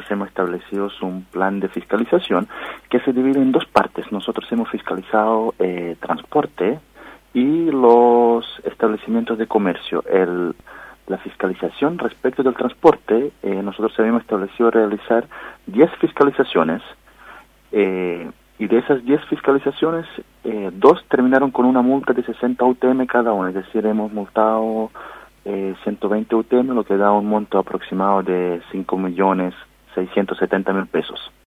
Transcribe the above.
hemos establecido un plan de fiscalización que se divide en dos partes. Nosotros hemos fiscalizado transporte y los establecimientos de comercio. La fiscalización respecto del transporte, nosotros habíamos establecido realizar 10 fiscalizaciones, y de esas 10 fiscalizaciones, 2 terminaron con una multa de 60 UTM cada una, es decir, hemos multado 120 UTM, lo que da un monto aproximado de 5.670.000 pesos.